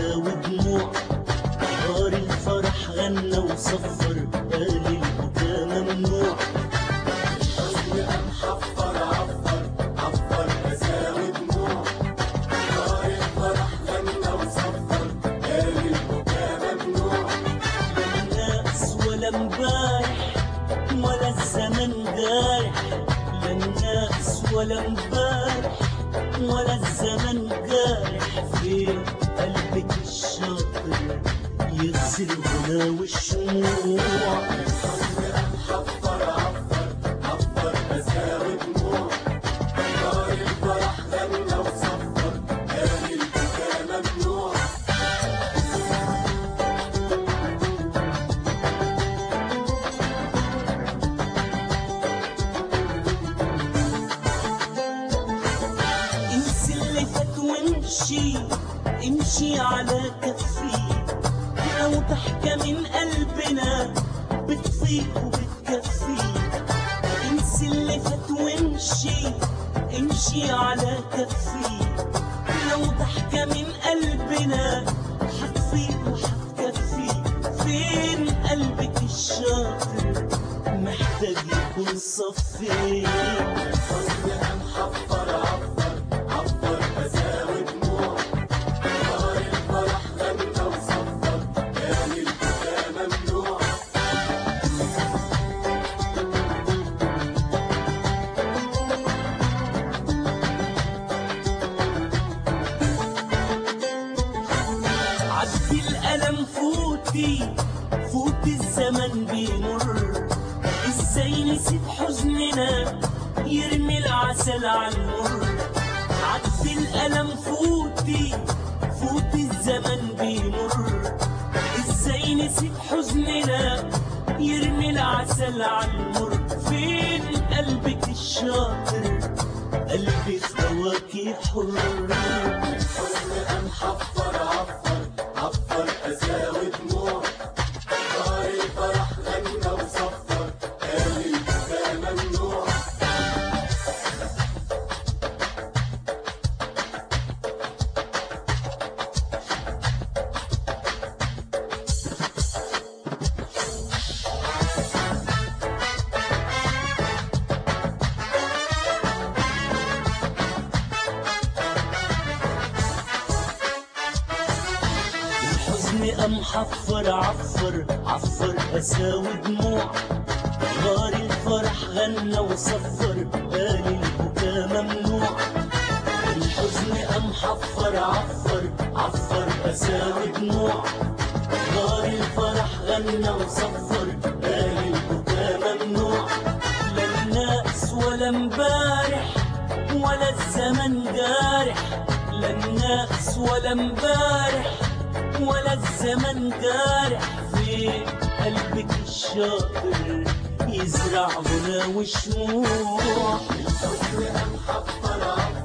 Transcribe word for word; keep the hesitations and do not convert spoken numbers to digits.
أسى ودموع. نهار الفرح غنى وصفر قال البكا ممنوع. الحزن قام حفر عفر عفر أسى ودموع. نهار الفرح غنى وصفر قال البكا ممنوع. لا الناس ولا امبارح ولا الزمن جارح. لا الناس ولا امبارح ولا الزمن جارح. فين قلبك الشاطر يغسل الغلا والشموع. الحزن قام حفر عفر عفر أسى ودموع. نهار الفرح غنى وصفر قال البكا ممنوع. انسي اللي فات وامشي امشي على كفي. لو ضحكة من قلبنا بتفيق وبتكفي. انسي اللي فات وامشي امشي على كفي. لو ضحكة من قلبنا حتفيق وحتكفي. فين قلبك الشاطر محتاج يكون صفي. الحزن قام حفر عفر عفر أسى ودموع. نهار الفرح غنى وصفر قال البكا ممنوع. عدي الألم فوتي فوتي الزمن بيمر. ازاي نسيت حزننا يرمي العسل عالمر. عدي الألم فوتي فوتي الزمن بيمر. ازاي نسيت حزننا يرمي العسل عالمر. فين قلبك الشاطر قلبي في هواكي حر. الحزن قام حفر عفر عفر أسى ودموع. نهار الفرح غنى وصفر قال البكا ممنوع. الحزن قام حفر عفر عفر أسى ودموع. نهار الفرح غنى وصفر قال البكا ممنوع. الحزن قام حفر عفر عفر أسى ودموع. نهار الفرح غنى وصفر قال البكا ممنوع. لا الناس ولا امبارح ولا الزمن جارح. لا الناس ولا امبارح ولا الزمن جارح. في قلبك الشاطر يزرع غنى وشموع. الحزن قام حفر عفر